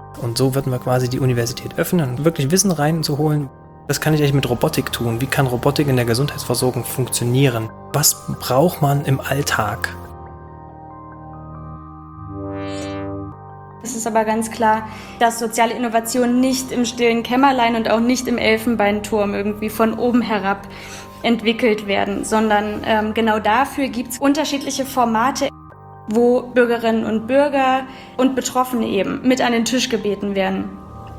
Und so würden wir quasi die Universität öffnen und wirklich Wissen reinzuholen. Was kann ich eigentlich mit Robotik tun? Wie kann Robotik in der Gesundheitsversorgung funktionieren? Was braucht man im Alltag? Es ist aber ganz klar, dass soziale Innovationen nicht im stillen Kämmerlein und auch nicht im Elfenbeinturm irgendwie von oben herab entwickelt werden, sondern genau dafür gibt es unterschiedliche Formate, wo Bürgerinnen und Bürger und Betroffene eben mit an den Tisch gebeten werden.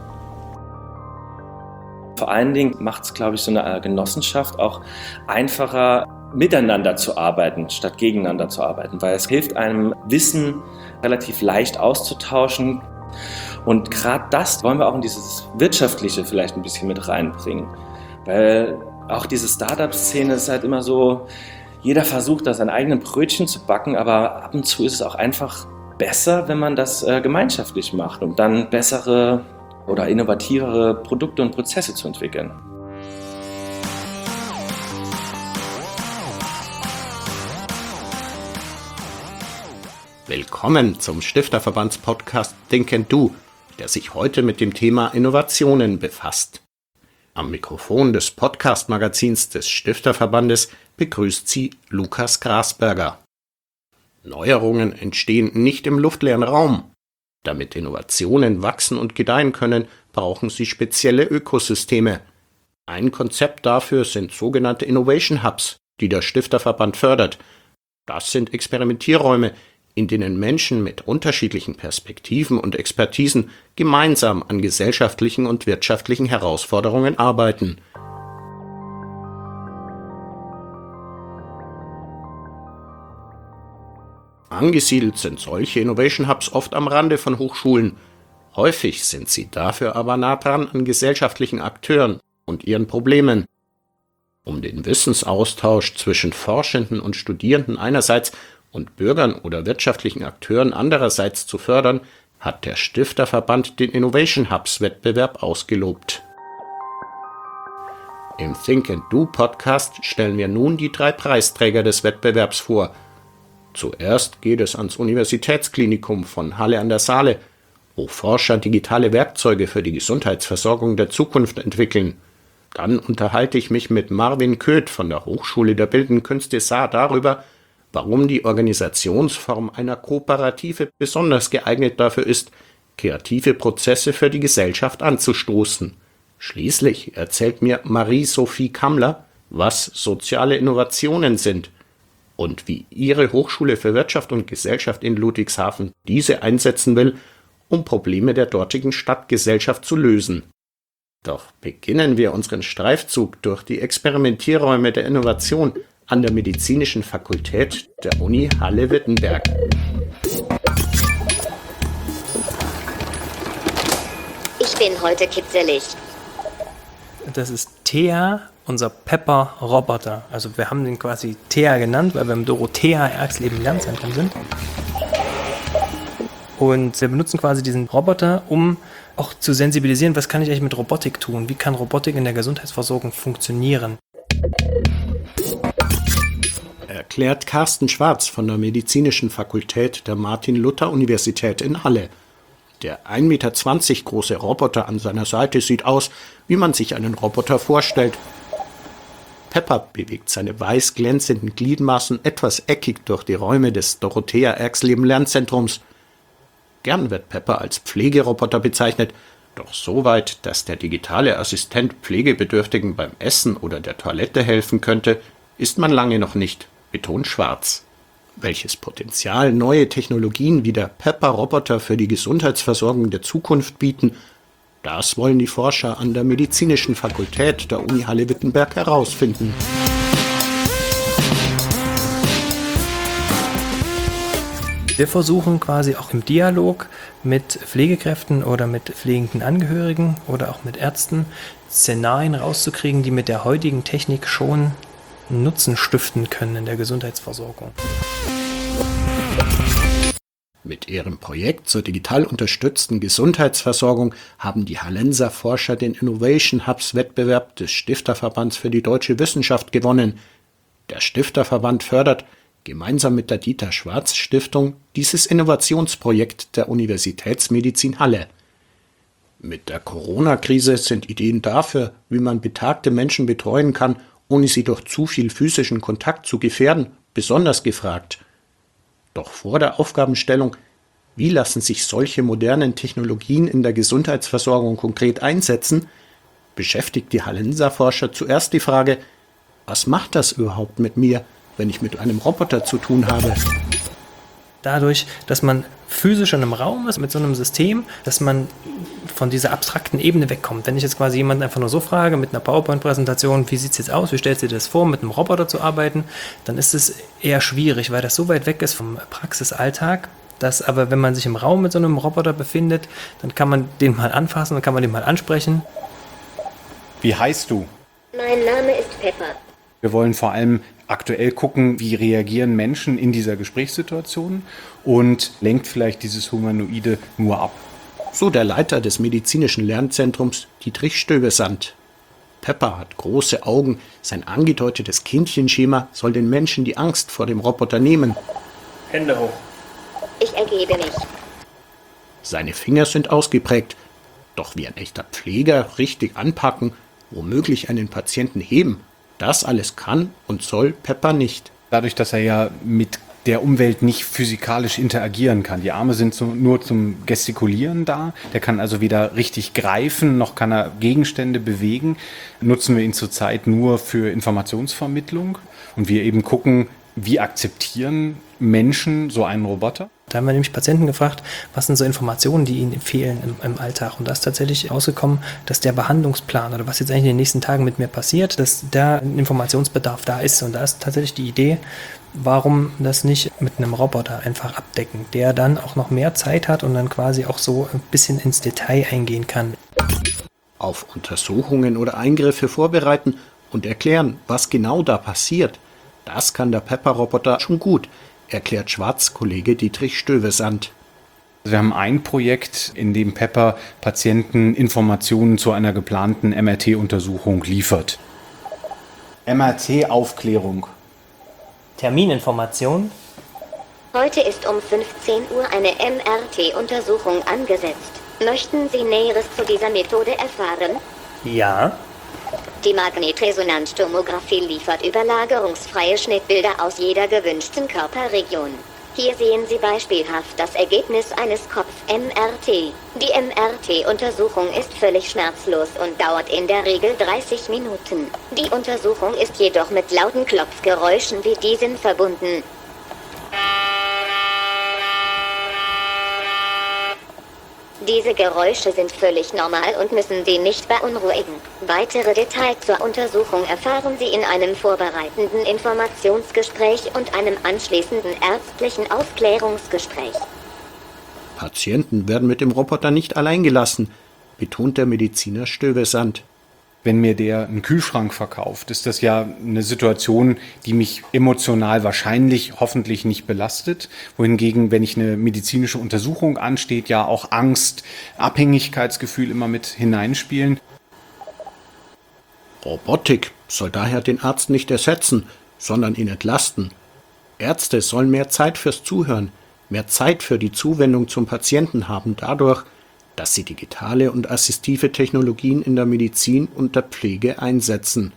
Vor allen Dingen macht es, glaube ich, so eine Genossenschaft auch einfacher, miteinander zu arbeiten, statt gegeneinander zu arbeiten, weil es hilft einem, Wissen relativ leicht auszutauschen. Und gerade das wollen wir auch in dieses Wirtschaftliche vielleicht ein bisschen mit reinbringen, weil auch diese Startup-Szene ist halt immer so, jeder versucht da sein eigenes Brötchen zu backen, aber ab und zu ist es auch einfach besser, wenn man das gemeinschaftlich macht, um dann bessere oder innovativere Produkte und Prozesse zu entwickeln. Willkommen zum Stifterverbands-Podcast Think & Do, der sich heute mit dem Thema Innovationen befasst. Am Mikrofon des Podcast-Magazins des Stifterverbandes begrüßt Sie Lukas Grasberger. Neuerungen entstehen nicht im luftleeren Raum. Damit Innovationen wachsen und gedeihen können, brauchen sie spezielle Ökosysteme. Ein Konzept dafür sind sogenannte Innovation Hubs, die der Stifterverband fördert. Das sind Experimentierräume, in denen Menschen mit unterschiedlichen Perspektiven und Expertisen gemeinsam an gesellschaftlichen und wirtschaftlichen Herausforderungen arbeiten. Angesiedelt sind solche Innovation Hubs oft am Rande von Hochschulen. Häufig sind sie dafür aber nah dran an gesellschaftlichen Akteuren und ihren Problemen. Um den Wissensaustausch zwischen Forschenden und Studierenden einerseits und Bürgern oder wirtschaftlichen Akteuren andererseits zu fördern, hat der Stifterverband den Innovation Hubs Wettbewerb ausgelobt. Im Think & Do Podcast stellen wir nun die 3 Preisträger des Wettbewerbs vor. Zuerst geht es ans Universitätsklinikum von Halle an der Saale, wo Forscher digitale Werkzeuge für die Gesundheitsversorgung der Zukunft entwickeln. Dann unterhalte ich mich mit Marvin Köth von der Hochschule der Bildenden Künste Saar darüber, warum die Organisationsform einer Kooperative besonders geeignet dafür ist, kreative Prozesse für die Gesellschaft anzustoßen. Schließlich erzählt mir Marie-Sophie Kammler, was soziale Innovationen sind und wie ihre Hochschule für Wirtschaft und Gesellschaft in Ludwigshafen diese einsetzen will, um Probleme der dortigen Stadtgesellschaft zu lösen. Doch beginnen wir unseren Streifzug durch die Experimentierräume der Innovation an der Medizinischen Fakultät der Uni Halle-Wittenberg. Ich bin heute kitzelig. Das ist Thea, unser Pepper-Roboter. Also wir haben den quasi Thea genannt, weil wir im Dorothea Erxleben Lernzentrum sind. Und wir benutzen quasi diesen Roboter, um auch zu sensibilisieren, was kann ich eigentlich mit Robotik tun? Wie kann Robotik in der Gesundheitsversorgung funktionieren? Erklärt Carsten Schwarz von der Medizinischen Fakultät der Martin-Luther-Universität in Halle. Der 1,20 Meter große Roboter an seiner Seite sieht aus, wie man sich einen Roboter vorstellt. Pepper bewegt seine weiß glänzenden Gliedmaßen etwas eckig durch die Räume des Dorothea Erxleben Lernzentrums. Gern wird Pepper als Pflegeroboter bezeichnet, doch so weit, dass der digitale Assistent Pflegebedürftigen beim Essen oder der Toilette helfen könnte, ist man lange noch nicht, betont Schwarz. Welches Potenzial neue Technologien wie der Pepper-Roboter für die Gesundheitsversorgung der Zukunft bieten, das wollen die Forscher an der Medizinischen Fakultät der Uni Halle-Wittenberg herausfinden. Wir versuchen quasi auch im Dialog mit Pflegekräften oder mit pflegenden Angehörigen oder auch mit Ärzten Szenarien rauszukriegen, die mit der heutigen Technik schon Nutzen stiften können in der Gesundheitsversorgung. Mit ihrem Projekt zur digital unterstützten Gesundheitsversorgung haben die Hallenser Forscher den Innovation Hubs Wettbewerb des Stifterverbands für die deutsche Wissenschaft gewonnen. Der Stifterverband fördert gemeinsam mit der Dieter-Schwarz-Stiftung dieses Innovationsprojekt der Universitätsmedizin Halle. Mit der Corona-Krise sind Ideen dafür, wie man betagte Menschen betreuen kann, ohne sie durch zu viel physischen Kontakt zu gefährden, besonders gefragt. Doch vor der Aufgabenstellung, wie lassen sich solche modernen Technologien in der Gesundheitsversorgung konkret einsetzen, beschäftigt die Hallenser Forscher zuerst die Frage, was macht das überhaupt mit mir, wenn ich mit einem Roboter zu tun habe? Dadurch, dass man physisch in einem Raum ist mit so einem System, dass man von dieser abstrakten Ebene wegkommt. Wenn ich jetzt quasi jemanden einfach nur so frage, mit einer PowerPoint-Präsentation, wie sieht es jetzt aus, wie stellst du dir das vor, mit einem Roboter zu arbeiten, dann ist es eher schwierig, weil das so weit weg ist vom Praxisalltag, dass aber, wenn man sich im Raum mit so einem Roboter befindet, dann kann man den mal anfassen, dann kann man den mal ansprechen. Wie heißt du? Mein Name ist Pepper. Wir wollen vor allem aktuell gucken, wie reagieren Menschen in dieser Gesprächssituation und lenkt vielleicht dieses Humanoide nur ab. So der Leiter des medizinischen Lernzentrums Dietrich Stöbesand. Pepper hat große Augen, sein angedeutetes Kindchenschema soll den Menschen die Angst vor dem Roboter nehmen. Hände hoch. Ich ergebe mich. Seine Finger sind ausgeprägt, doch wie ein echter Pfleger richtig anpacken, womöglich einen Patienten heben, das alles kann und soll Pepper nicht. Dadurch, dass er ja mit der Umwelt nicht physikalisch interagieren kann. Die Arme sind nur zum Gestikulieren da. Der kann also weder richtig greifen, noch kann er Gegenstände bewegen. Nutzen wir ihn zurzeit nur für Informationsvermittlung. Und wir eben gucken, wie akzeptieren Menschen so einen Roboter? Da haben wir nämlich Patienten gefragt, was sind so Informationen, die ihnen fehlen im Alltag. Und da ist tatsächlich rausgekommen, dass der Behandlungsplan oder was jetzt eigentlich in den nächsten Tagen mit mir passiert, dass da ein Informationsbedarf da ist. Und da ist tatsächlich die Idee, warum das nicht mit einem Roboter einfach abdecken, der dann auch noch mehr Zeit hat und dann quasi auch so ein bisschen ins Detail eingehen kann. Auf Untersuchungen oder Eingriffe vorbereiten und erklären, was genau da passiert. Das kann der Pepper-Roboter schon gut, erklärt Schwarz-Kollege Dietrich Stöbesand. Wir haben ein Projekt, in dem Pepper Patienten Informationen zu einer geplanten MRT-Untersuchung liefert. MRT-Aufklärung. Termininformation. Heute ist um 15 Uhr eine MRT-Untersuchung angesetzt. Möchten Sie Näheres zu dieser Methode erfahren? Ja. Die Magnetresonanztomographie liefert überlagerungsfreie Schnittbilder aus jeder gewünschten Körperregion. Hier sehen Sie beispielhaft das Ergebnis eines Kopf-MRT. Die MRT-Untersuchung ist völlig schmerzlos und dauert in der Regel 30 Minuten. Die Untersuchung ist jedoch mit lauten Klopfgeräuschen wie diesen verbunden. Diese Geräusche sind völlig normal und müssen Sie nicht beunruhigen. Weitere Details zur Untersuchung erfahren Sie in einem vorbereitenden Informationsgespräch und einem anschließenden ärztlichen Aufklärungsgespräch. Patienten werden mit dem Roboter nicht allein gelassen, betont der Mediziner Stöbesand. Wenn mir der einen Kühlschrank verkauft, ist das ja eine Situation, die mich emotional wahrscheinlich, hoffentlich nicht belastet. Wohingegen, wenn ich eine medizinische Untersuchung ansteht, ja auch Angst, Abhängigkeitsgefühl immer mit hineinspielen. Robotik soll daher den Arzt nicht ersetzen, sondern ihn entlasten. Ärzte sollen mehr Zeit fürs Zuhören, mehr Zeit für die Zuwendung zum Patienten haben dadurch, dass sie digitale und assistive Technologien in der Medizin und der Pflege einsetzen.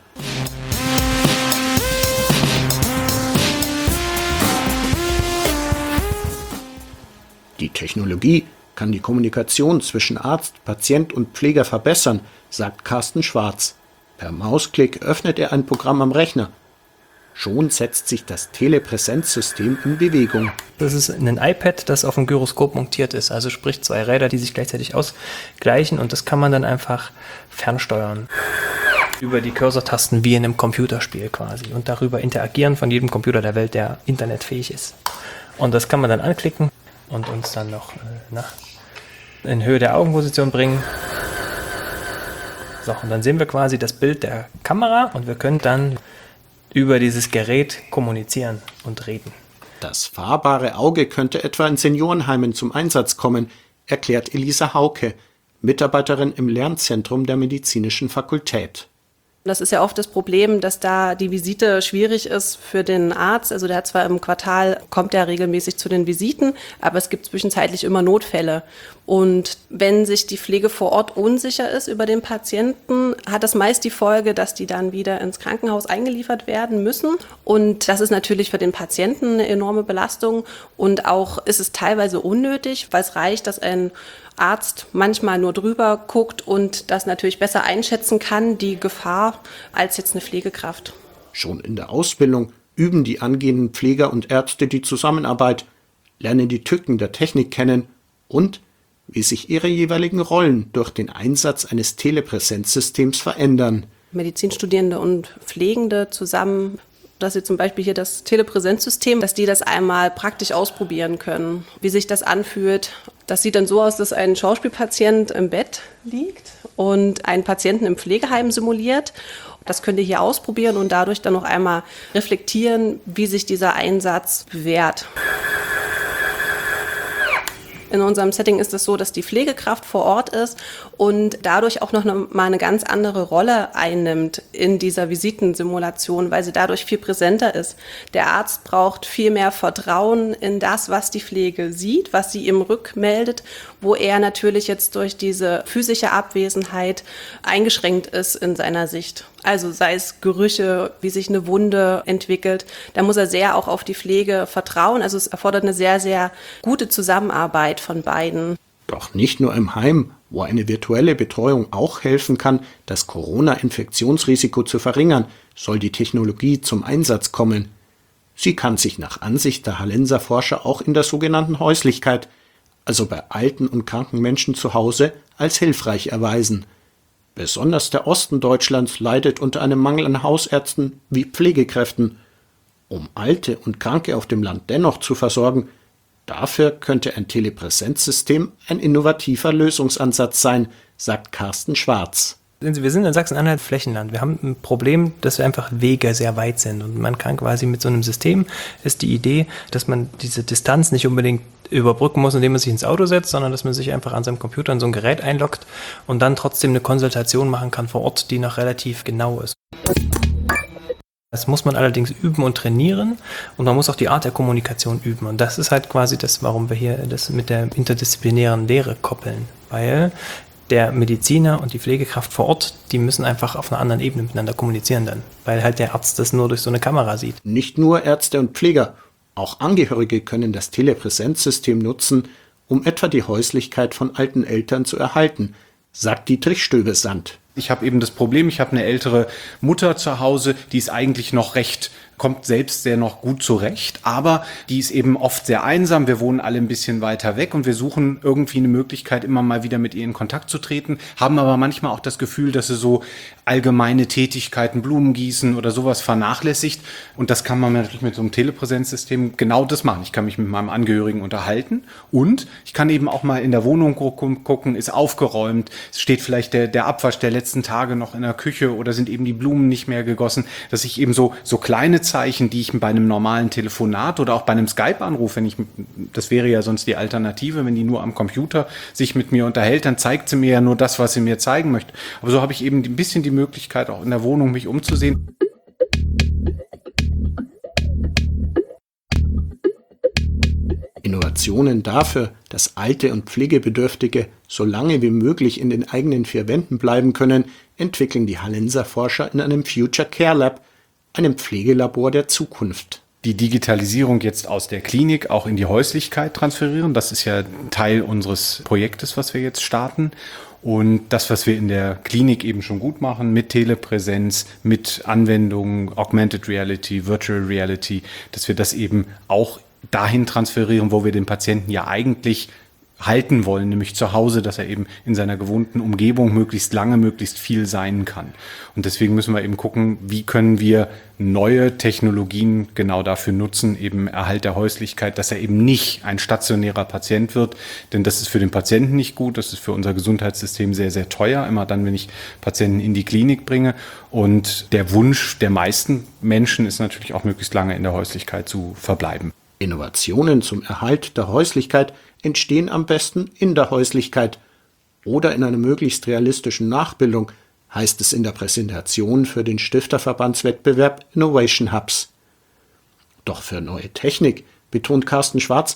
Die Technologie kann die Kommunikation zwischen Arzt, Patient und Pfleger verbessern, sagt Carsten Schwarz. Per Mausklick öffnet er ein Programm am Rechner. Schon setzt sich das Telepräsenzsystem in Bewegung. Das ist ein iPad, das auf dem Gyroskop montiert ist. Also sprich 2 Räder, die sich gleichzeitig ausgleichen. Und das kann man dann einfach fernsteuern. Über die Cursor-Tasten wie in einem Computerspiel quasi. Und darüber interagieren von jedem Computer der Welt, der internetfähig ist. Und das kann man dann anklicken und uns dann noch in Höhe der Augenposition bringen. So, und dann sehen wir quasi das Bild der Kamera und wir können dann über dieses Gerät kommunizieren und reden. Das fahrbare Auge könnte etwa in Seniorenheimen zum Einsatz kommen, erklärt Elisa Hauke, Mitarbeiterin im Lernzentrum der Medizinischen Fakultät. Das ist ja oft das Problem, dass da die Visite schwierig ist für den Arzt. Also der hat zwar im Quartal, kommt er regelmäßig zu den Visiten, aber es gibt zwischenzeitlich immer Notfälle. Und wenn sich die Pflege vor Ort unsicher ist über den Patienten, hat das meist die Folge, dass die dann wieder ins Krankenhaus eingeliefert werden müssen. Und das ist natürlich für den Patienten eine enorme Belastung. Und auch ist es teilweise unnötig, weil es reicht, dass ein Arzt manchmal nur drüber guckt und das natürlich besser einschätzen kann, die Gefahr, als jetzt eine Pflegekraft. Schon in der Ausbildung üben die angehenden Pfleger und Ärzte die Zusammenarbeit, lernen die Tücken der Technik kennen und wie sich ihre jeweiligen Rollen durch den Einsatz eines Telepräsenzsystems verändern. Medizinstudierende und Pflegende zusammen, dass sie zum Beispiel hier das Telepräsenzsystem, dass die das einmal praktisch ausprobieren können, wie sich das anfühlt. Das sieht dann so aus, dass ein Schauspielpatient im Bett liegt und einen Patienten im Pflegeheim simuliert. Das könnt ihr hier ausprobieren und dadurch dann noch einmal reflektieren, wie sich dieser Einsatz bewährt. In unserem Setting ist es so, dass die Pflegekraft vor Ort ist und dadurch auch noch mal eine ganz andere Rolle einnimmt in dieser Visitensimulation, weil sie dadurch viel präsenter ist. Der Arzt braucht viel mehr Vertrauen in das, was die Pflege sieht, was sie ihm rückmeldet, wo er natürlich jetzt durch diese physische Abwesenheit eingeschränkt ist in seiner Sicht. Also sei es Gerüche, wie sich eine Wunde entwickelt. Da muss er sehr auch auf die Pflege vertrauen. Also es erfordert eine sehr, sehr gute Zusammenarbeit von beiden. Doch nicht nur im Heim, wo eine virtuelle Betreuung auch helfen kann, das Corona-Infektionsrisiko zu verringern, soll die Technologie zum Einsatz kommen. Sie kann sich nach Ansicht der Hallenser Forscher auch in der sogenannten Häuslichkeit, also bei alten und kranken Menschen zu Hause, als hilfreich erweisen. Besonders der Osten Deutschlands leidet unter einem Mangel an Hausärzten wie Pflegekräften. Um Alte und Kranke auf dem Land dennoch zu versorgen, dafür könnte ein Telepräsenzsystem ein innovativer Lösungsansatz sein, sagt Carsten Schwarz. Wir sind in Sachsen-Anhalt Flächenland. Wir haben ein Problem, dass wir einfach Wege sehr weit sind. Und man kann quasi mit so einem System, ist die Idee, dass man diese Distanz nicht unbedingt überbrücken muss, indem man sich ins Auto setzt, sondern dass man sich einfach an seinem Computer in so ein Gerät einloggt und dann trotzdem eine Konsultation machen kann vor Ort, die noch relativ genau ist. Das muss man allerdings üben und trainieren und man muss auch die Art der Kommunikation üben. Und das ist halt quasi das, warum wir hier das mit der interdisziplinären Lehre koppeln. Weil der Mediziner und die Pflegekraft vor Ort, die müssen einfach auf einer anderen Ebene miteinander kommunizieren dann. Weil halt der Arzt das nur durch so eine Kamera sieht. Nicht nur Ärzte und Pfleger, auch Angehörige können das Telepräsenzsystem nutzen, um etwa die Häuslichkeit von alten Eltern zu erhalten, sagt Dietrich Stöbesand. Ich habe eben das Problem, ich habe eine ältere Mutter zu Hause, die ist eigentlich noch kommt selbst sehr noch gut zurecht, aber die ist eben oft sehr einsam. Wir wohnen alle ein bisschen weiter weg und wir suchen irgendwie eine Möglichkeit, immer mal wieder mit ihr in Kontakt zu treten, haben aber manchmal auch das Gefühl, dass sie so allgemeine Tätigkeiten, Blumen gießen oder sowas vernachlässigt. Und das kann man natürlich mit so einem Telepräsenzsystem genau das machen. Ich kann mich mit meinem Angehörigen unterhalten und ich kann eben auch mal in der Wohnung gucken, ist aufgeräumt, steht vielleicht der Abwasch der letzten Tage noch in der Küche oder sind eben die Blumen nicht mehr gegossen, dass ich eben so kleine Zeichen, die ich bei einem normalen Telefonat oder auch bei einem Skype-Anruf, das wäre ja sonst die Alternative, wenn die nur am Computer sich mit mir unterhält, dann zeigt sie mir ja nur das, was sie mir zeigen möchte. Aber so habe ich eben ein bisschen die Möglichkeit, auch in der Wohnung mich umzusehen. Innovationen dafür, dass Alte und Pflegebedürftige so lange wie möglich in den eigenen vier Wänden bleiben können, entwickeln die Hallenser Forscher in einem Future Care Lab, einem Pflegelabor der Zukunft. Die Digitalisierung jetzt aus der Klinik auch in die Häuslichkeit transferieren, das ist ja Teil unseres Projektes, was wir jetzt starten. Und das, was wir in der Klinik eben schon gut machen, mit Telepräsenz, mit Anwendungen, Augmented Reality, Virtual Reality, dass wir das eben auch dahin transferieren, wo wir den Patienten ja eigentlich halten wollen, nämlich zu Hause, dass er eben in seiner gewohnten Umgebung möglichst lange, möglichst viel sein kann. Und deswegen müssen wir eben gucken, wie können wir neue Technologien genau dafür nutzen, eben Erhalt der Häuslichkeit, dass er eben nicht ein stationärer Patient wird, denn das ist für den Patienten nicht gut, das ist für unser Gesundheitssystem sehr, sehr teuer, immer dann, wenn ich Patienten in die Klinik bringe. Und der Wunsch der meisten Menschen ist natürlich auch möglichst lange in der Häuslichkeit zu verbleiben. Innovationen zum Erhalt der Häuslichkeit entstehen am besten in der Häuslichkeit oder in einer möglichst realistischen Nachbildung, heißt es in der Präsentation für den Stifterverbandswettbewerb Innovation Hubs. Doch für neue Technik, betont Carsten Schwarz,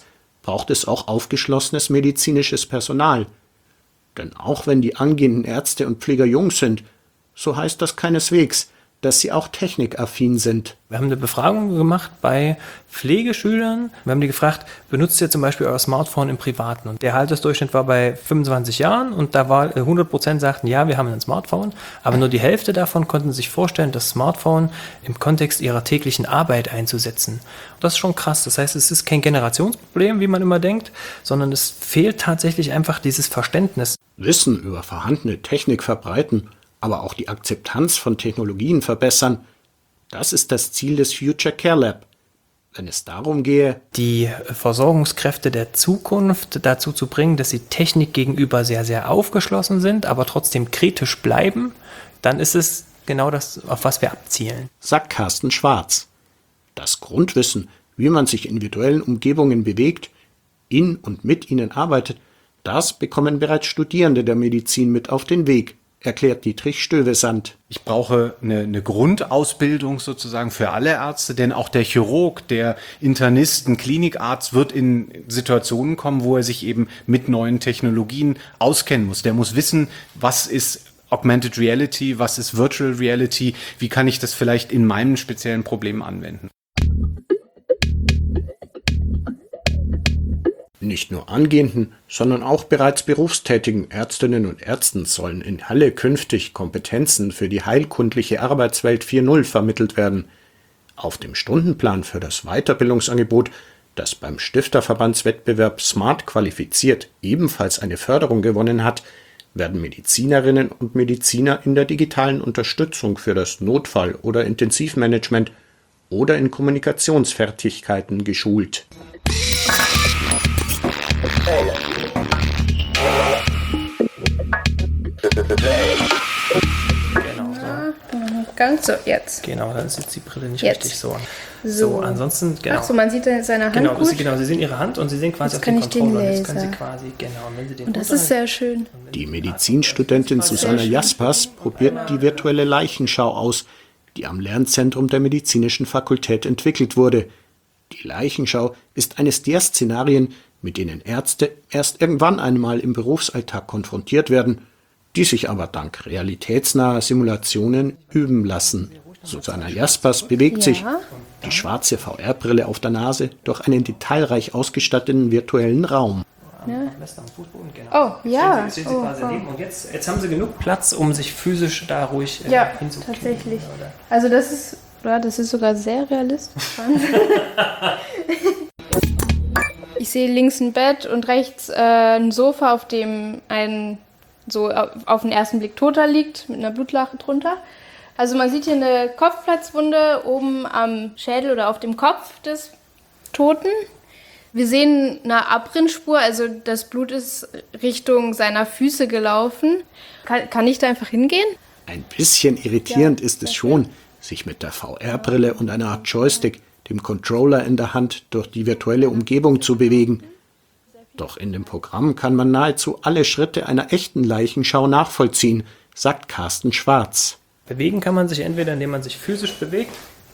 braucht es auch aufgeschlossenes medizinisches Personal. Denn auch wenn die angehenden Ärzte und Pfleger jung sind, so heißt das keineswegs, dass sie auch technikaffin sind. Wir haben eine Befragung gemacht bei Pflegeschülern. Wir haben die gefragt, benutzt ihr zum Beispiel euer Smartphone im Privaten? Und der Altersdurchschnitt war bei 25 Jahren und da war 100% sagten, ja, wir haben ein Smartphone. Aber nur die Hälfte davon konnten sich vorstellen, das Smartphone im Kontext ihrer täglichen Arbeit einzusetzen. Und das ist schon krass. Das heißt, es ist kein Generationsproblem, wie man immer denkt, sondern es fehlt tatsächlich einfach dieses Verständnis. Wissen über vorhandene Technik verbreiten, aber auch die Akzeptanz von Technologien verbessern, das ist das Ziel des Future Care Lab. Wenn es darum gehe, die Versorgungskräfte der Zukunft dazu zu bringen, dass sie Technik gegenüber sehr, sehr aufgeschlossen sind, aber trotzdem kritisch bleiben, dann ist es genau das, auf was wir abzielen. sagt Carsten Schwarz. Das Grundwissen, wie man sich in virtuellen Umgebungen bewegt, in und mit ihnen arbeitet, das bekommen bereits Studierende der Medizin mit auf den Weg, erklärt Dietrich Stövesand. Ich brauche eine Grundausbildung sozusagen für alle Ärzte, denn auch der Chirurg, der Internist, ein Klinikarzt wird in Situationen kommen, wo er sich eben mit neuen Technologien auskennen muss. Der muss wissen, was ist Augmented Reality, was ist Virtual Reality, wie kann ich das vielleicht in meinem speziellen Problem anwenden. Nicht nur angehenden, sondern auch bereits berufstätigen Ärztinnen und Ärzten sollen in Halle künftig Kompetenzen für die heilkundliche Arbeitswelt 4.0 vermittelt werden. Auf dem Stundenplan für das Weiterbildungsangebot, das beim Stifterverbandswettbewerb Smart qualifiziert ebenfalls eine Förderung gewonnen hat, werden Medizinerinnen und Mediziner in der digitalen Unterstützung für das Notfall- oder Intensivmanagement oder in Kommunikationsfertigkeiten geschult. Genau, so. Ganz so, jetzt. Genau, dann ist jetzt die Brille nicht Jetzt. richtig so. So. Ansonsten, genau. Ach so, man sieht dann seine Hand Genau, gut. Sie sehen Ihre Hand und Sie sehen quasi Jetzt auf kann den ich den Controller. Jetzt können Sie Laser. quasi, genau, wenn Sie den Und das ist sehr schön. Die Medizinstudentin Susanna Jaspers probiert die virtuelle Leichenschau aus, die am Lernzentrum der Medizinischen Fakultät entwickelt wurde. Die Leichenschau ist eines der Szenarien, mit denen Ärzte erst irgendwann einmal im Berufsalltag konfrontiert werden, die sich aber dank realitätsnaher Simulationen üben lassen. Susanna Jaspers bewegt sich, die schwarze VR-Brille auf der Nase, durch einen detailreich ausgestatteten virtuellen Raum. Oh, ja. Jetzt stehen Sie quasi daneben und jetzt haben Sie genug Platz, um sich physisch da ruhig Ja, hinzukriegen. tatsächlich. Also das ist sogar sehr realistisch. Ich sehe links ein Bett und rechts ein Sofa, auf dem ein so auf den ersten Blick Toter liegt, mit einer Blutlache drunter. Also man sieht hier eine Kopfplatzwunde oben am Schädel oder auf dem Kopf des Toten. Wir sehen eine Abrinnspur, also das Blut ist Richtung seiner Füße gelaufen. Kann ich da einfach hingehen? Ein bisschen irritierend ist es schon, sich mit der VR-Brille und einer Art Joystick, dem Controller in der Hand, durch die virtuelle Umgebung zu bewegen. Doch in dem Programm kann man nahezu alle Schritte einer echten Leichenschau nachvollziehen, sagt Carsten Schwarz. Bewegen kann man sich entweder, indem man sich physisch bewegt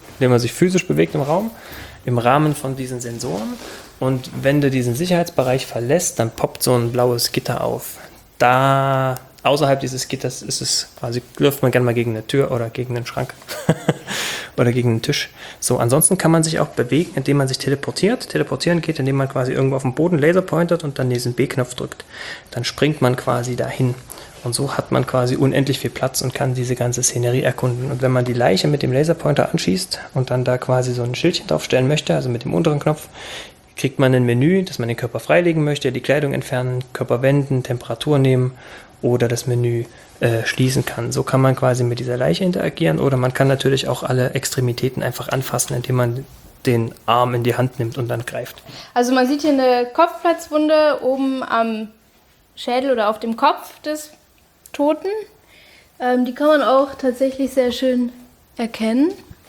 im Raum, im Rahmen von diesen Sensoren. Und wenn du diesen Sicherheitsbereich verlässt, dann poppt so ein blaues Gitter auf. Da außerhalb dieses Gitters ist es quasi, läuft man gerne mal gegen eine Tür oder gegen einen Schrank oder gegen einen Tisch. So, ansonsten kann man sich auch bewegen, indem man sich teleportiert. Teleportieren geht, indem man quasi irgendwo auf dem Boden Laser pointert und dann diesen B-Knopf drückt. Dann springt man quasi dahin. Und so hat man quasi unendlich viel Platz und kann diese ganze Szenerie erkunden. Und wenn man die Leiche mit dem Laserpointer anschießt und dann da quasi so ein Schildchen draufstellen möchte, also mit dem unteren Knopf, kriegt man ein Menü, dass man den Körper freilegen möchte, die Kleidung entfernen, Körper wenden, Temperatur nehmen oder das Menü schließen kann. So kann man quasi mit dieser Leiche interagieren oder man kann natürlich auch alle Extremitäten einfach anfassen, indem man den Arm in die Hand nimmt und dann greift. Also man sieht hier eine Kopfplatzwunde oben am Schädel oder auf dem Kopf des Toten. Die kann man auch tatsächlich sehr schön erkennen.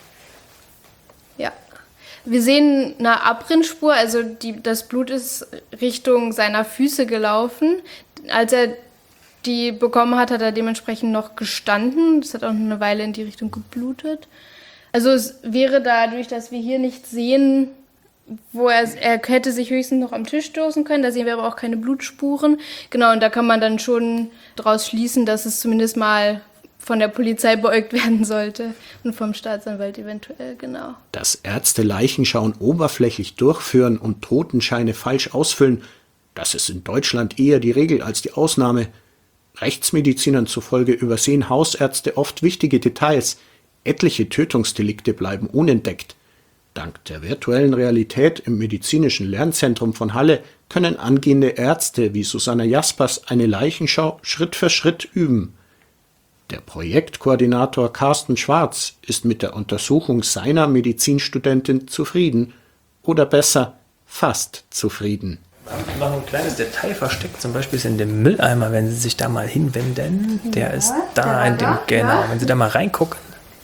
Ja. Wir sehen eine Abrinnspur, also das Blut ist Richtung seiner Füße gelaufen. Als er die bekommen hat, hat er dementsprechend noch gestanden. Das hat auch eine Weile in die Richtung geblutet. Also es wäre dadurch, dass wir hier nicht sehen, wo er hätte sich höchstens noch am Tisch stoßen können. Da sehen wir aber auch keine Blutspuren. Genau, und da kann man dann schon daraus schließen, dass es zumindest mal von der Polizei beäugt werden sollte und vom Staatsanwalt eventuell, genau. Dass Ärzte Leichenschauen oberflächlich durchführen und Totenscheine falsch ausfüllen, das ist in Deutschland eher die Regel als die Ausnahme. Rechtsmedizinern zufolge übersehen Hausärzte oft wichtige Details. Etliche Tötungsdelikte bleiben unentdeckt. Dank der virtuellen Realität im medizinischen Lernzentrum von Halle können angehende Ärzte wie Susanna Jaspers eine Leichenschau Schritt für Schritt üben. Der Projektkoordinator Carsten Schwarz ist mit der Untersuchung seiner Medizinstudentin zufrieden. Oder besser, fast zufrieden. Noch ein kleines Detail versteckt, zum Beispiel ist in dem Mülleimer, wenn Sie sich da mal hinwenden, der ist da in dem, genau, wenn Sie da mal reingucken.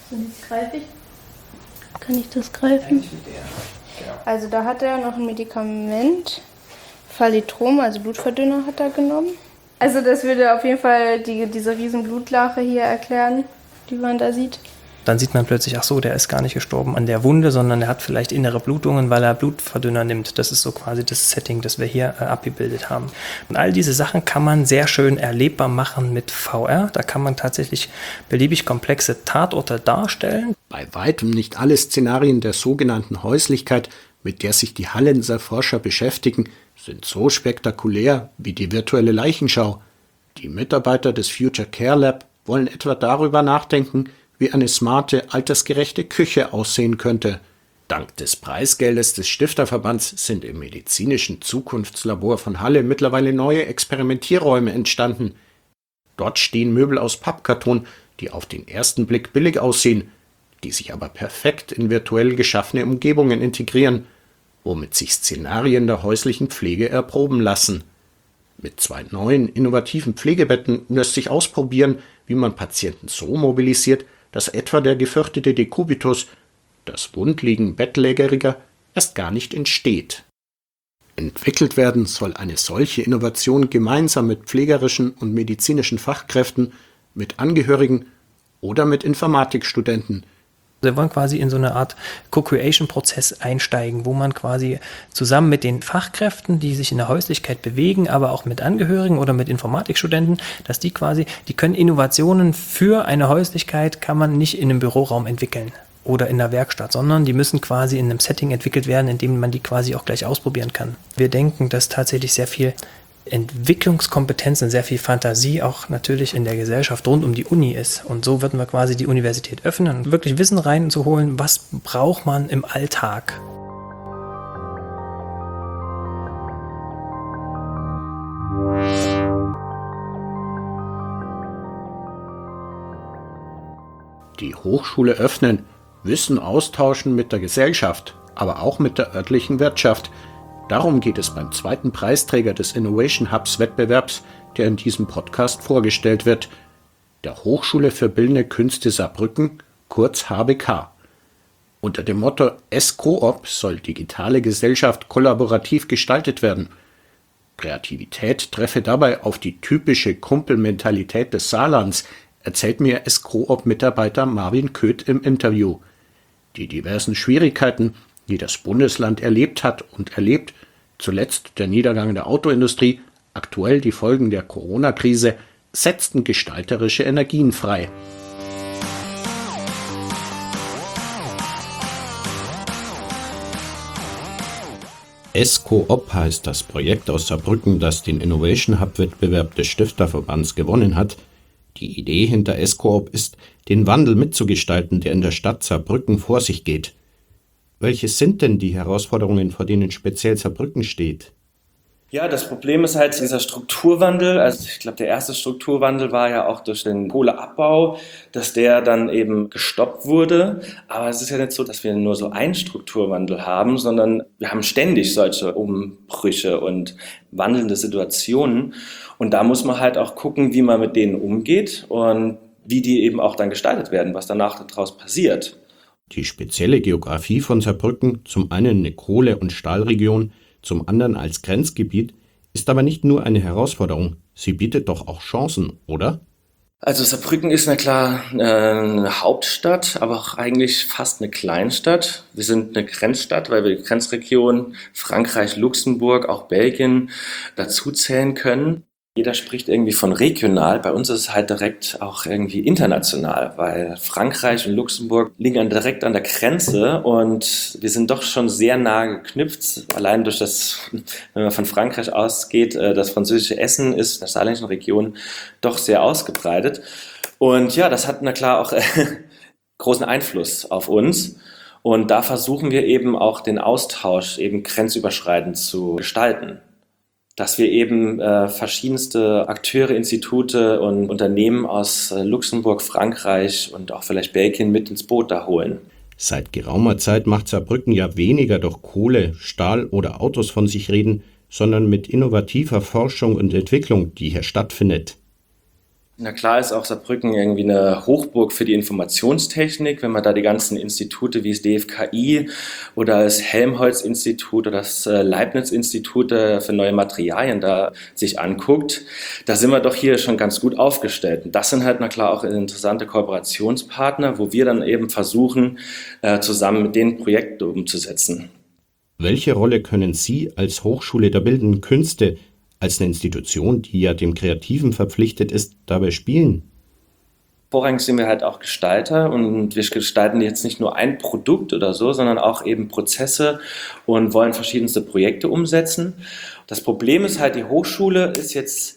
Kann ich das greifen? Also da hat er noch ein Medikament, Phalitrom, also Blutverdünner hat er genommen. Also das würde auf jeden Fall diese riesen Blutlache hier erklären, die man da sieht. Dann sieht man plötzlich, ach so, der ist gar nicht gestorben an der Wunde, sondern er hat vielleicht innere Blutungen, weil er Blutverdünner nimmt. Das ist so quasi das Setting, das wir hier abgebildet haben. Und all diese Sachen kann man sehr schön erlebbar machen mit VR. Da kann man tatsächlich beliebig komplexe Tatorte darstellen. Bei weitem nicht alle Szenarien der sogenannten Häuslichkeit, mit der sich die Hallenser Forscher beschäftigen, sind so spektakulär wie die virtuelle Leichenschau. Die Mitarbeiter des Future Care Lab wollen etwa darüber nachdenken, wie eine smarte, altersgerechte Küche aussehen könnte. Dank des Preisgeldes des Stifterverbands sind im medizinischen Zukunftslabor von Halle mittlerweile neue Experimentierräume entstanden. Dort stehen Möbel aus Pappkarton, die auf den ersten Blick billig aussehen, die sich aber perfekt in virtuell geschaffene Umgebungen integrieren, womit sich Szenarien der häuslichen Pflege erproben lassen. Mit 2 neuen, innovativen Pflegebetten lässt sich ausprobieren, wie man Patienten so mobilisiert, dass etwa der gefürchtete Dekubitus, das Wundliegen Bettlägeriger, erst gar nicht entsteht. Entwickelt werden soll eine solche Innovation gemeinsam mit pflegerischen und medizinischen Fachkräften, mit Angehörigen oder mit Informatikstudenten. Wir wollen quasi in so eine Art Co-Creation-Prozess einsteigen, wo man quasi zusammen mit den Fachkräften, die sich in der Häuslichkeit bewegen, aber auch mit Angehörigen oder mit Informatikstudenten, dass die können Innovationen für eine Häuslichkeit, kann man nicht in einem Büroraum entwickeln oder in der Werkstatt, sondern die müssen quasi in einem Setting entwickelt werden, in dem man die quasi auch gleich ausprobieren kann. Wir denken, dass tatsächlich sehr viel Entwicklungskompetenz und sehr viel Fantasie auch natürlich in der Gesellschaft rund um die Uni ist. Und so würden wir quasi die Universität öffnen und wirklich Wissen reinzuholen, was braucht man im Alltag. Die Hochschule öffnen, Wissen austauschen mit der Gesellschaft, aber auch mit der örtlichen Wirtschaft. Darum geht es beim 2. Preisträger des Innovation Hubs Wettbewerbs, der in diesem Podcast vorgestellt wird, der Hochschule für Bildende Künste Saarbrücken, kurz HBK. Unter dem Motto S-Coop soll digitale Gesellschaft kollaborativ gestaltet werden. Kreativität treffe dabei auf die typische Kumpelmentalität des Saarlands, erzählt mir S-Coop-Mitarbeiter Marvin Köth im Interview. Die diversen Schwierigkeiten, die das Bundesland erlebt hat und erlebt, zuletzt der Niedergang der Autoindustrie, aktuell die Folgen der Corona-Krise, setzten gestalterische Energien frei. S-Coop heißt das Projekt aus Saarbrücken, das den Innovation Hub-Wettbewerb des Stifterverbands gewonnen hat. Die Idee hinter S-Coop ist, den Wandel mitzugestalten, der in der Stadt Saarbrücken vor sich geht. Welches sind denn die Herausforderungen, vor denen speziell Saarbrücken steht? Ja, das Problem ist halt dieser Strukturwandel. Also ich glaube, der erste Strukturwandel war ja auch durch den Kohleabbau, dass der dann eben gestoppt wurde. Aber es ist ja nicht so, dass wir nur so einen Strukturwandel haben, sondern wir haben ständig solche Umbrüche und wandelnde Situationen. Und da muss man halt auch gucken, wie man mit denen umgeht und wie die eben auch dann gestaltet werden, was danach daraus passiert. Die spezielle Geografie von Saarbrücken, zum einen eine Kohle- und Stahlregion, zum anderen als Grenzgebiet, ist aber nicht nur eine Herausforderung, sie bietet doch auch Chancen, oder? Also Saarbrücken ist na klar eine Hauptstadt, aber auch eigentlich fast eine Kleinstadt. Wir sind eine Grenzstadt, weil wir die Grenzregion Frankreich, Luxemburg, auch Belgien dazu zählen können. Jeder spricht irgendwie von regional. Bei uns ist es halt direkt auch irgendwie international, weil Frankreich und Luxemburg liegen direkt an der Grenze und wir sind doch schon sehr nah geknüpft. Allein durch das, wenn man von Frankreich ausgeht, das französische Essen ist in der saarländischen Region doch sehr ausgebreitet. Und ja, das hat na klar auch großen Einfluss auf uns. Und da versuchen wir eben auch den Austausch eben grenzüberschreitend zu gestalten. Dass wir eben verschiedenste Akteure, Institute und Unternehmen aus Luxemburg, Frankreich und auch vielleicht Belgien mit ins Boot da holen. Seit geraumer Zeit macht Saarbrücken ja weniger durch Kohle, Stahl oder Autos von sich reden, sondern mit innovativer Forschung und Entwicklung, die hier stattfindet. Na klar ist auch Saarbrücken irgendwie eine Hochburg für die Informationstechnik, wenn man da die ganzen Institute wie das DFKI oder das Helmholtz-Institut oder das Leibniz-Institut für neue Materialien da sich anguckt. Da sind wir doch hier schon ganz gut aufgestellt. Und das sind halt na klar auch interessante Kooperationspartner, wo wir dann eben versuchen, zusammen mit denen Projekte umzusetzen. Welche Rolle können Sie als Hochschule der Bildenden Künste als eine Institution, die ja dem Kreativen verpflichtet ist, dabei spielen? Vorrangig sind wir halt auch Gestalter und wir gestalten jetzt nicht nur ein Produkt oder so, sondern auch eben Prozesse und wollen verschiedenste Projekte umsetzen. Das Problem ist halt, die Hochschule ist jetzt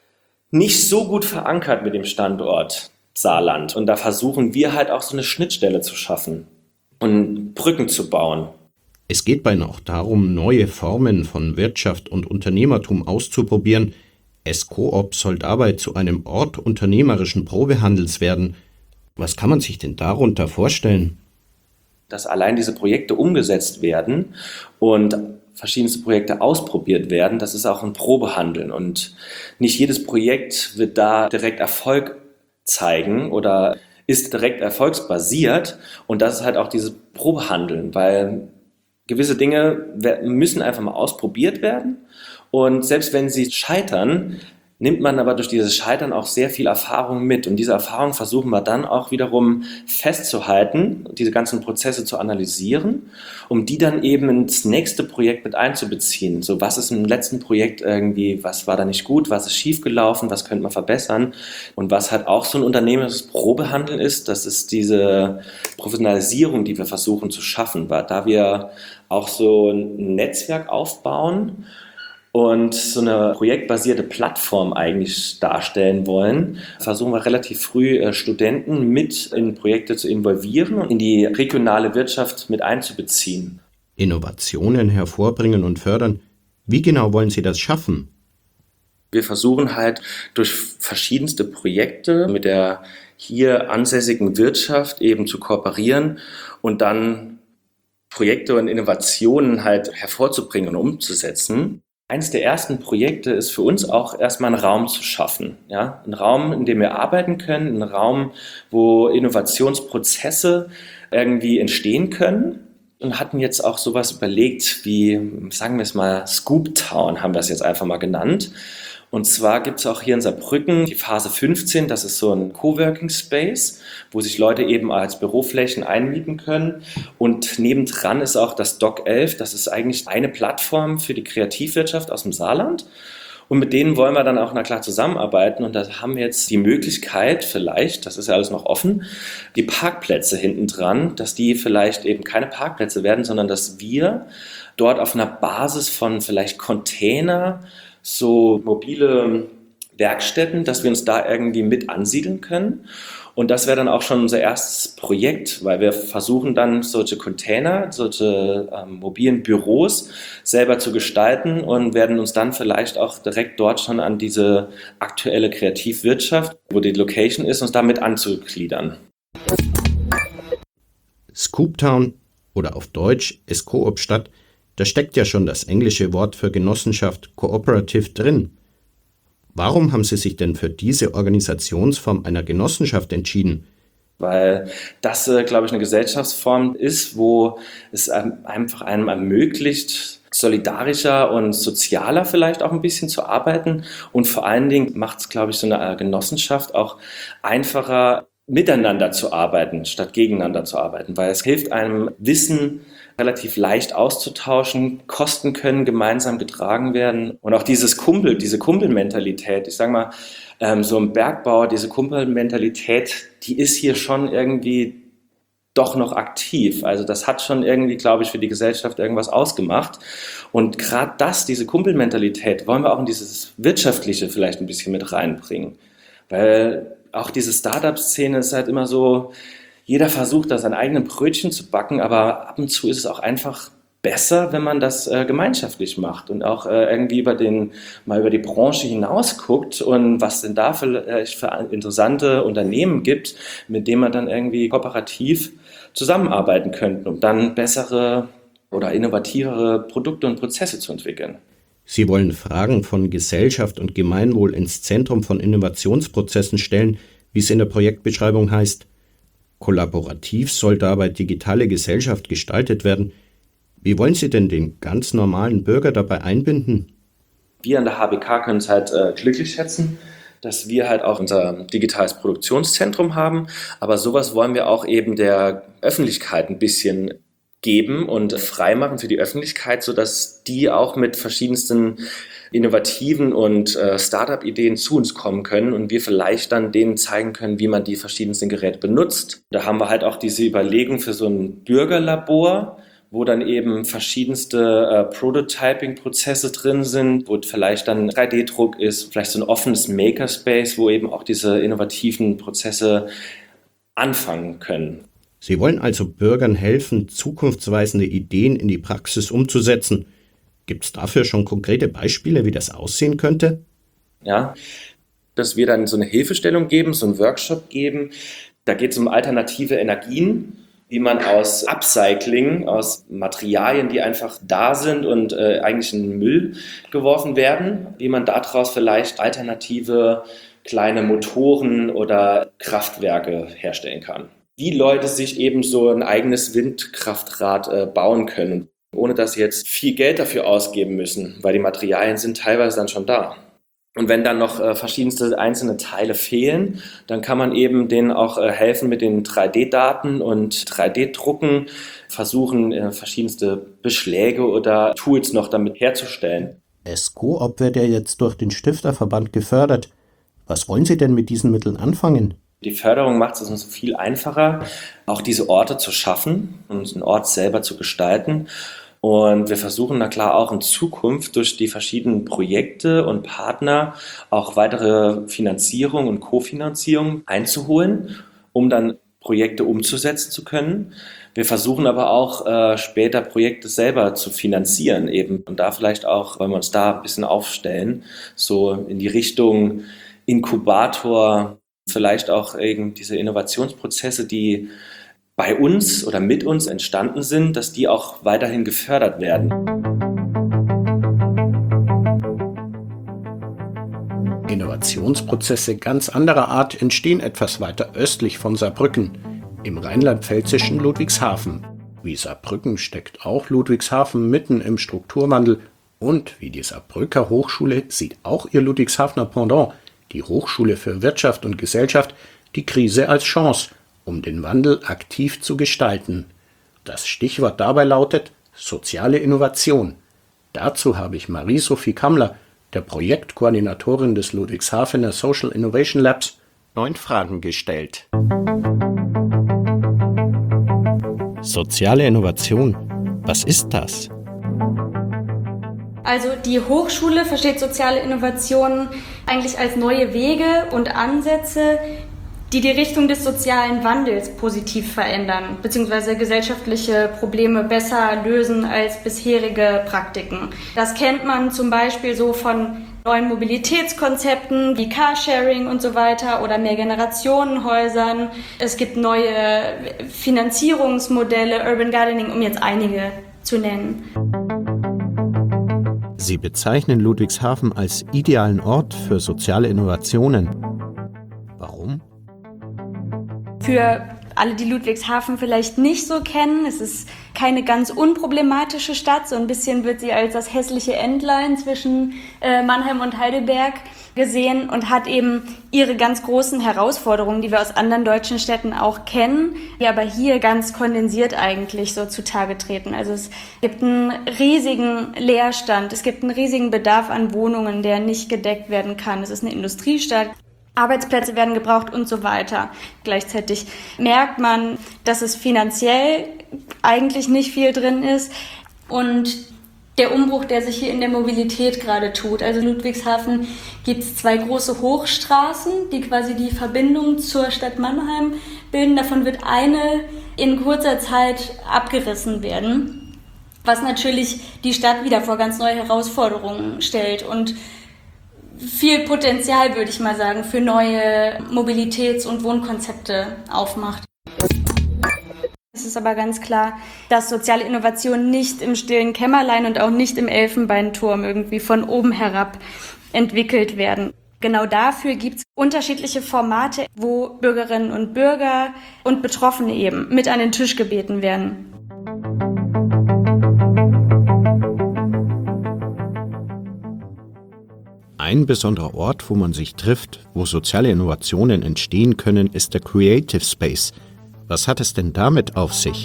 nicht so gut verankert mit dem Standort Saarland und da versuchen wir halt auch so eine Schnittstelle zu schaffen und Brücken zu bauen. Es geht beinahe auch darum, neue Formen von Wirtschaft und Unternehmertum auszuprobieren. S-Coop soll dabei zu einem Ort unternehmerischen Probehandels werden. Was kann man sich denn darunter vorstellen? Dass allein diese Projekte umgesetzt werden und verschiedenste Projekte ausprobiert werden, das ist auch ein Probehandeln. Und nicht jedes Projekt wird da direkt Erfolg zeigen oder ist direkt erfolgsbasiert. Und das ist halt auch dieses Probehandeln, weil gewisse Dinge müssen einfach mal ausprobiert werden und selbst wenn sie scheitern, nimmt man aber durch dieses Scheitern auch sehr viel Erfahrung mit und diese Erfahrung versuchen wir dann auch wiederum festzuhalten, diese ganzen Prozesse zu analysieren, um die dann eben ins nächste Projekt mit einzubeziehen. So, was ist im letzten Projekt irgendwie, was war da nicht gut, was ist schiefgelaufen, was könnte man verbessern und was halt auch so ein unternehmerisches Probehandeln ist, das ist diese Professionalisierung, die wir versuchen zu schaffen, weil da wir auch so ein Netzwerk aufbauen und so eine projektbasierte Plattform eigentlich darstellen wollen, versuchen wir relativ früh Studenten mit in Projekte zu involvieren und in die regionale Wirtschaft mit einzubeziehen. Innovationen hervorbringen und fördern. Wie genau wollen Sie das schaffen? Wir versuchen halt durch verschiedenste Projekte mit der hier ansässigen Wirtschaft eben zu kooperieren und dann Projekte und Innovationen halt hervorzubringen und umzusetzen. Eines der ersten Projekte ist für uns auch erstmal einen Raum zu schaffen. Ja? Einen Raum, in dem wir arbeiten können, einen Raum, wo Innovationsprozesse irgendwie entstehen können. Und hatten jetzt auch sowas überlegt wie, sagen wir es mal, Scoop Town haben wir es jetzt einfach mal genannt. Und zwar gibt es auch hier in Saarbrücken die Phase 15, das ist so ein Coworking Space, wo sich Leute eben als Büroflächen einmieten können. Und nebendran ist auch das Doc 11, das ist eigentlich eine Plattform für die Kreativwirtschaft aus dem Saarland. Und mit denen wollen wir dann auch na klar zusammenarbeiten. Und da haben wir jetzt die Möglichkeit vielleicht, das ist ja alles noch offen, die Parkplätze hinten dran, dass die vielleicht eben keine Parkplätze werden, sondern dass wir dort auf einer Basis von vielleicht Container, so mobile Werkstätten, dass wir uns da irgendwie mit ansiedeln können. Und das wäre dann auch schon unser erstes Projekt, weil wir versuchen dann solche Container, solche mobilen Büros selber zu gestalten und werden uns dann vielleicht auch direkt dort schon an diese aktuelle Kreativwirtschaft, wo die Location ist, uns damit anzugliedern. Scoop Town oder auf Deutsch S-Coop-Stadt, da steckt ja schon das englische Wort für Genossenschaft Cooperative drin. Warum haben Sie sich denn für diese Organisationsform einer Genossenschaft entschieden? Weil das, glaube ich, eine Gesellschaftsform ist, wo es einfach einem ermöglicht, solidarischer und sozialer vielleicht auch ein bisschen zu arbeiten. Und vor allen Dingen macht es, glaube ich, so eine Genossenschaft auch einfacher, miteinander zu arbeiten, statt gegeneinander zu arbeiten. Weil es hilft einem, Wissen relativ leicht auszutauschen, Kosten können gemeinsam getragen werden. Und auch diese Kumpelmentalität, ich sage mal, so ein Bergbauer, diese Kumpelmentalität, die ist hier schon irgendwie doch noch aktiv. Also das hat schon irgendwie, glaube ich, für die Gesellschaft irgendwas ausgemacht. Und gerade diese Kumpelmentalität, wollen wir auch in dieses Wirtschaftliche vielleicht ein bisschen mit reinbringen. Weil auch diese Startup-Szene ist halt immer so, jeder versucht da sein eigenes Brötchen zu backen, aber ab und zu ist es auch einfach besser, wenn man das gemeinschaftlich macht und auch irgendwie mal über die Branche hinaus guckt und was denn da vielleicht für interessante Unternehmen gibt, mit denen man dann irgendwie kooperativ zusammenarbeiten könnte, um dann bessere oder innovativere Produkte und Prozesse zu entwickeln. Sie wollen Fragen von Gesellschaft und Gemeinwohl ins Zentrum von Innovationsprozessen stellen, wie es in der Projektbeschreibung heißt. Kollaborativ soll dabei digitale Gesellschaft gestaltet werden. Wie wollen Sie denn den ganz normalen Bürger dabei einbinden? Wir an der HBK können es halt glücklich schätzen, dass wir halt auch unser digitales Produktionszentrum haben. Aber sowas wollen wir auch eben der Öffentlichkeit ein bisschen geben und freimachen für die Öffentlichkeit, sodass die auch mit verschiedensten innovativen und Startup-Ideen zu uns kommen können und wir vielleicht dann denen zeigen können, wie man die verschiedensten Geräte benutzt. Da haben wir halt auch diese Überlegung für so ein Bürgerlabor, wo dann eben verschiedenste Prototyping-Prozesse drin sind, wo vielleicht dann 3D-Druck ist, vielleicht so ein offenes Makerspace, wo eben auch diese innovativen Prozesse anfangen können. Sie wollen also Bürgern helfen, zukunftsweisende Ideen in die Praxis umzusetzen. Gibt es dafür schon konkrete Beispiele, wie das aussehen könnte? Ja, dass wir dann so eine Hilfestellung geben, so einen Workshop geben. Da geht es um alternative Energien, wie man aus Upcycling, aus Materialien, die einfach da sind und eigentlich in den Müll geworfen werden, wie man daraus vielleicht alternative kleine Motoren oder Kraftwerke herstellen kann. Wie Leute sich eben so ein eigenes Windkraftrad bauen können, ohne dass sie jetzt viel Geld dafür ausgeben müssen, weil die Materialien sind teilweise dann schon da. Und wenn dann noch verschiedenste einzelne Teile fehlen, dann kann man eben denen auch helfen mit den 3D-Daten und 3D-Drucken, versuchen verschiedenste Beschläge oder Tools noch damit herzustellen. SCOOP wird ja jetzt durch den Stifterverband gefördert. Was wollen Sie denn mit diesen Mitteln anfangen? Die Förderung macht es uns viel einfacher, auch diese Orte zu schaffen und den Ort selber zu gestalten. Und wir versuchen, na klar, auch in Zukunft durch die verschiedenen Projekte und Partner auch weitere Finanzierung und Kofinanzierung einzuholen, um dann Projekte umzusetzen zu können. Wir versuchen aber auch später Projekte selber zu finanzieren eben und da vielleicht auch, weil wir uns da ein bisschen aufstellen, so in die Richtung Inkubator, vielleicht auch eben diese Innovationsprozesse, die bei uns oder mit uns entstanden sind, dass die auch weiterhin gefördert werden. Innovationsprozesse ganz anderer Art entstehen etwas weiter östlich von Saarbrücken, im rheinland-pfälzischen Ludwigshafen. Wie Saarbrücken steckt auch Ludwigshafen mitten im Strukturwandel und wie die Saarbrücker Hochschule sieht auch ihr Ludwigshafener Pendant, die Hochschule für Wirtschaft und Gesellschaft, die Krise als Chance, um den Wandel aktiv zu gestalten. Das Stichwort dabei lautet soziale Innovation. Dazu habe ich Marie-Sophie Kammler, der Projektkoordinatorin des Ludwigshafener Social Innovation Labs, 9 Fragen gestellt. Soziale Innovation, was ist das? Also die Hochschule versteht soziale Innovationen eigentlich als neue Wege und Ansätze, die die Richtung des sozialen Wandels positiv verändern, beziehungsweise gesellschaftliche Probleme besser lösen als bisherige Praktiken. Das kennt man zum Beispiel so von neuen Mobilitätskonzepten wie Carsharing und so weiter oder Mehrgenerationenhäusern. Es gibt neue Finanzierungsmodelle, Urban Gardening, um jetzt einige zu nennen. Sie bezeichnen Ludwigshafen als idealen Ort für soziale Innovationen. Warum? Für alle, die Ludwigshafen vielleicht nicht so kennen, es ist keine ganz unproblematische Stadt. So ein bisschen wird sie als das hässliche Entlein zwischen Mannheim und Heidelberg gesehen und hat eben ihre ganz großen Herausforderungen, die wir aus anderen deutschen Städten auch kennen, die aber hier ganz kondensiert eigentlich so zutage treten. Also es gibt einen riesigen Leerstand, es gibt einen riesigen Bedarf an Wohnungen, der nicht gedeckt werden kann. Es ist eine Industriestadt. Arbeitsplätze werden gebraucht und so weiter. Gleichzeitig merkt man, dass es finanziell eigentlich nicht viel drin ist und der Umbruch, der sich hier in der Mobilität gerade tut. Also in Ludwigshafen gibt es 2 große Hochstraßen, die quasi die Verbindung zur Stadt Mannheim bilden. Davon wird eine in kurzer Zeit abgerissen werden, was natürlich die Stadt wieder vor ganz neue Herausforderungen stellt und viel Potenzial, würde ich mal sagen, für neue Mobilitäts- und Wohnkonzepte aufmacht. Es ist aber ganz klar, dass soziale Innovationen nicht im stillen Kämmerlein und auch nicht im Elfenbeinturm irgendwie von oben herab entwickelt werden. Genau dafür gibt es unterschiedliche Formate, wo Bürgerinnen und Bürger und Betroffene eben mit an den Tisch gebeten werden. Ein besonderer Ort, wo man sich trifft, wo soziale Innovationen entstehen können, ist der Creative Space. Was hat es denn damit auf sich?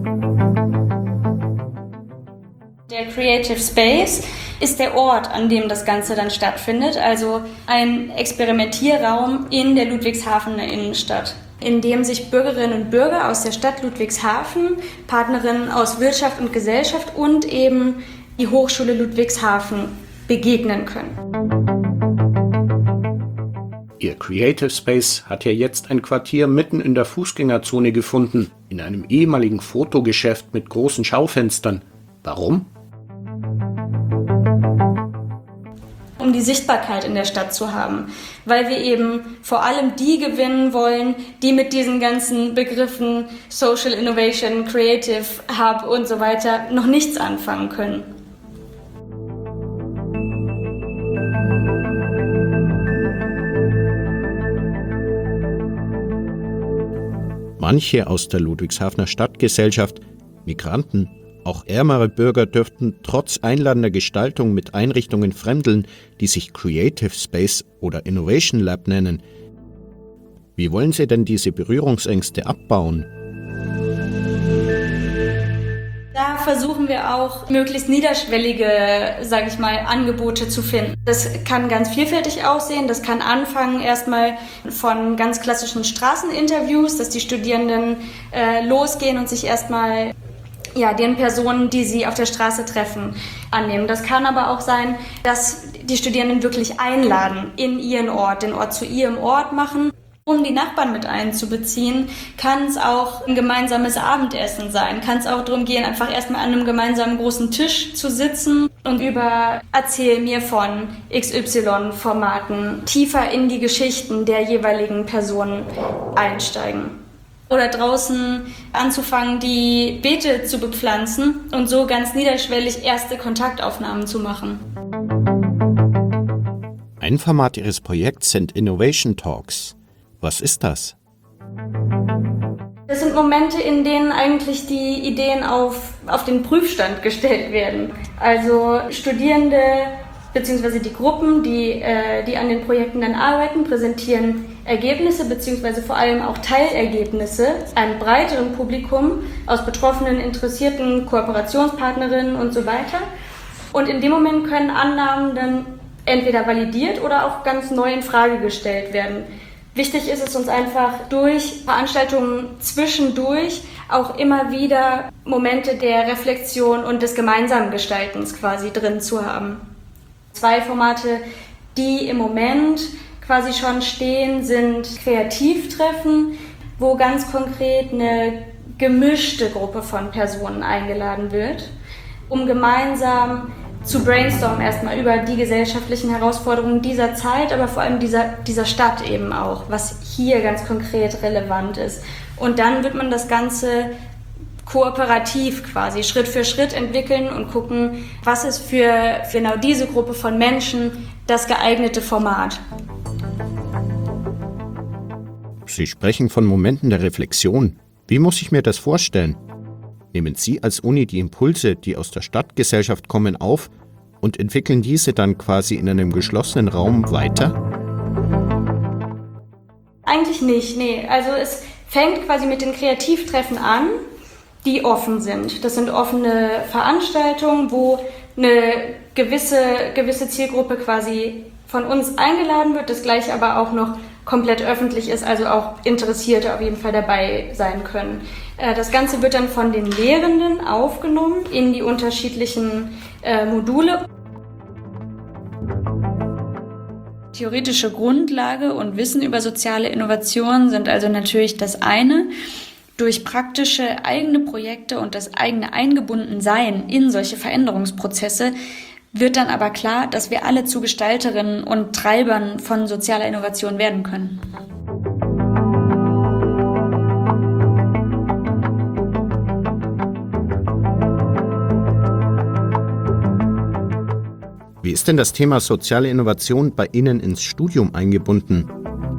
Der Creative Space ist der Ort, an dem das Ganze dann stattfindet, also ein Experimentierraum in der Ludwigshafener Innenstadt, in dem sich Bürgerinnen und Bürger aus der Stadt Ludwigshafen, Partnerinnen aus Wirtschaft und Gesellschaft und eben die Hochschule Ludwigshafen begegnen können. Ihr Creative Space hat ja jetzt ein Quartier mitten in der Fußgängerzone gefunden, in einem ehemaligen Fotogeschäft mit großen Schaufenstern. Warum? Um die Sichtbarkeit in der Stadt zu haben, weil wir eben vor allem die gewinnen wollen, die mit diesen ganzen Begriffen Social Innovation, Creative Hub und so weiter noch nichts anfangen können. Manche aus der Ludwigshafener Stadtgesellschaft, Migranten, auch ärmere Bürger dürften trotz einladender Gestaltung mit Einrichtungen fremdeln, die sich Creative Space oder Innovation Lab nennen. Wie wollen Sie denn diese Berührungsängste abbauen? Da versuchen wir auch, möglichst niederschwellige, sage ich mal, Angebote zu finden. Das kann ganz vielfältig aussehen. Das kann anfangen erstmal von ganz klassischen Straßeninterviews, dass die Studierenden losgehen und sich erstmal den Personen, die sie auf der Straße treffen, annehmen. Das kann aber auch sein, dass die Studierenden wirklich einladen in ihren Ort, den Ort zu ihrem Ort machen. Um die Nachbarn mit einzubeziehen, kann es auch ein gemeinsames Abendessen sein. Kann es auch darum gehen, einfach erstmal an einem gemeinsamen großen Tisch zu sitzen und über Erzähl mir von XY-Formaten tiefer in die Geschichten der jeweiligen Personen einsteigen. Oder draußen anzufangen, die Beete zu bepflanzen und so ganz niederschwellig erste Kontaktaufnahmen zu machen. Ein Format Ihres Projekts sind Innovation Talks. Was ist das? Das sind Momente, in denen eigentlich die Ideen auf den Prüfstand gestellt werden. Also Studierende bzw. die Gruppen, die an den Projekten dann arbeiten, präsentieren Ergebnisse bzw. vor allem auch Teilergebnisse einem breiteren Publikum aus Betroffenen, Interessierten, Kooperationspartnerinnen und so weiter. Und in dem Moment können Annahmen dann entweder validiert oder auch ganz neu in Frage gestellt werden. Wichtig ist es uns einfach, durch Veranstaltungen zwischendurch auch immer wieder Momente der Reflexion und des gemeinsamen Gestaltens quasi drin zu haben. 2 Formate, die im Moment quasi schon stehen, sind Kreativtreffen, wo ganz konkret eine gemischte Gruppe von Personen eingeladen wird, um gemeinsam zu brainstormen erstmal über die gesellschaftlichen Herausforderungen dieser Zeit, aber vor allem dieser Stadt eben auch, was hier ganz konkret relevant ist. Und dann wird man das Ganze kooperativ quasi Schritt für Schritt entwickeln und gucken, was ist für genau diese Gruppe von Menschen das geeignete Format. Sie sprechen von Momenten der Reflexion. Wie muss ich mir das vorstellen? Nehmen Sie als Uni die Impulse, die aus der Stadtgesellschaft kommen, auf und entwickeln diese dann quasi in einem geschlossenen Raum weiter? Eigentlich nicht, nee. Also es fängt quasi mit den Kreativtreffen an, die offen sind. Das sind offene Veranstaltungen, wo eine gewisse Zielgruppe quasi von uns eingeladen wird, das gleich aber auch noch komplett öffentlich ist, also auch Interessierte auf jeden Fall dabei sein können. Das Ganze wird dann von den Lehrenden aufgenommen in die unterschiedlichen Module. Theoretische Grundlage und Wissen über soziale Innovation sind also natürlich das eine. Durch praktische eigene Projekte und das eigene Eingebundensein in solche Veränderungsprozesse wird dann aber klar, dass wir alle zu Gestalterinnen und Treibern von sozialer Innovation werden können. Wie ist denn das Thema soziale Innovation bei Ihnen ins Studium eingebunden?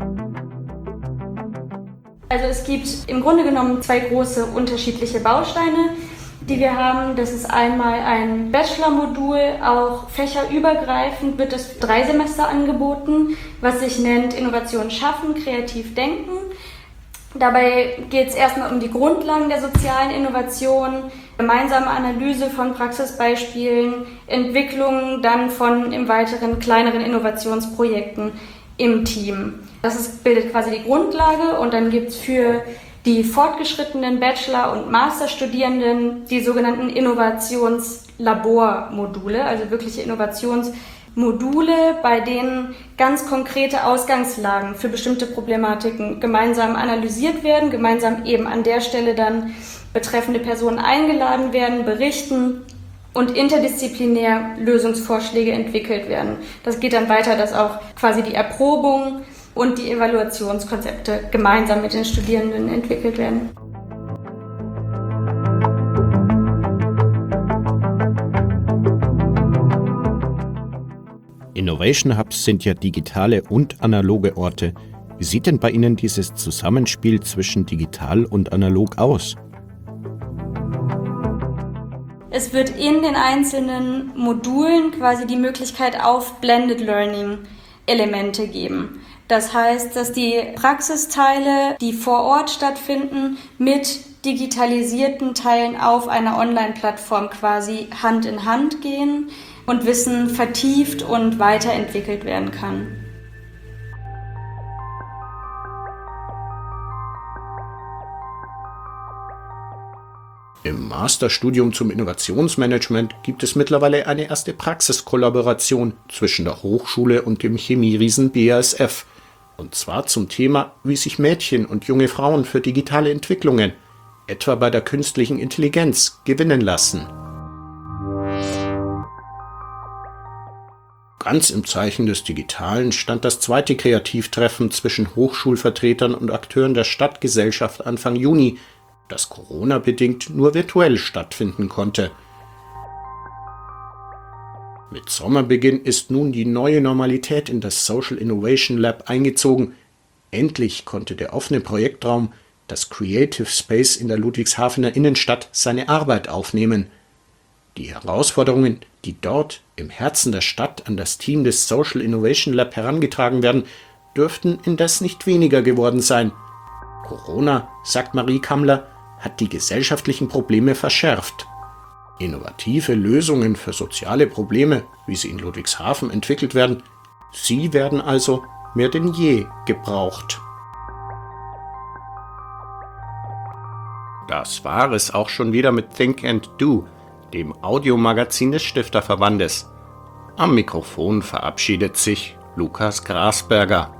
Also es gibt im Grunde genommen 2 große unterschiedliche Bausteine, die wir haben. Das ist einmal ein Bachelor-Modul, auch fächerübergreifend wird es 3 Semester angeboten, was sich nennt Innovation schaffen, kreativ denken. Dabei geht es erstmal um die Grundlagen der sozialen Innovation, gemeinsame Analyse von Praxisbeispielen, Entwicklung dann von im Weiteren kleineren Innovationsprojekten im Team. Bildet quasi die Grundlage und dann gibt es für die fortgeschrittenen Bachelor- und Masterstudierenden die sogenannten Innovationslabormodule, also wirkliche Innovationsmodule, bei denen ganz konkrete Ausgangslagen für bestimmte Problematiken gemeinsam analysiert werden, gemeinsam eben an der Stelle dann betreffende Personen eingeladen werden, berichten und interdisziplinär Lösungsvorschläge entwickelt werden. Das geht dann weiter, dass auch quasi die Erprobung und die Evaluationskonzepte gemeinsam mit den Studierenden entwickelt werden. Innovation Hubs sind ja digitale und analoge Orte. Wie sieht denn bei Ihnen dieses Zusammenspiel zwischen digital und analog aus? Es wird in den einzelnen Modulen quasi die Möglichkeit auf Blended Learning Elemente geben. Das heißt, dass die Praxisteile, die vor Ort stattfinden, mit digitalisierten Teilen auf einer Online-Plattform quasi Hand in Hand gehen und Wissen vertieft und weiterentwickelt werden kann. Im Masterstudium zum Innovationsmanagement gibt es mittlerweile eine erste Praxiskollaboration zwischen der Hochschule und dem Chemieriesen BASF. Und zwar zum Thema, wie sich Mädchen und junge Frauen für digitale Entwicklungen, etwa bei der künstlichen Intelligenz, gewinnen lassen. Ganz im Zeichen des Digitalen stand das zweite Kreativtreffen zwischen Hochschulvertretern und Akteuren der Stadtgesellschaft Anfang Juni, das Corona-bedingt nur virtuell stattfinden konnte. Mit Sommerbeginn ist nun die neue Normalität in das Social Innovation Lab eingezogen. Endlich konnte der offene Projektraum, das Creative Space in der Ludwigshafener Innenstadt, seine Arbeit aufnehmen. Die Herausforderungen, die dort im Herzen der Stadt an das Team des Social Innovation Lab herangetragen werden, dürften indes nicht weniger geworden sein. Corona, sagt Marie Kammler, hat die gesellschaftlichen Probleme verschärft. Innovative Lösungen für soziale Probleme, wie sie in Ludwigshafen entwickelt werden, sie werden also mehr denn je gebraucht. Das war es auch schon wieder mit Think and Do, dem Audiomagazin des Stifterverbandes. Am Mikrofon verabschiedet sich Lukas Grasberger.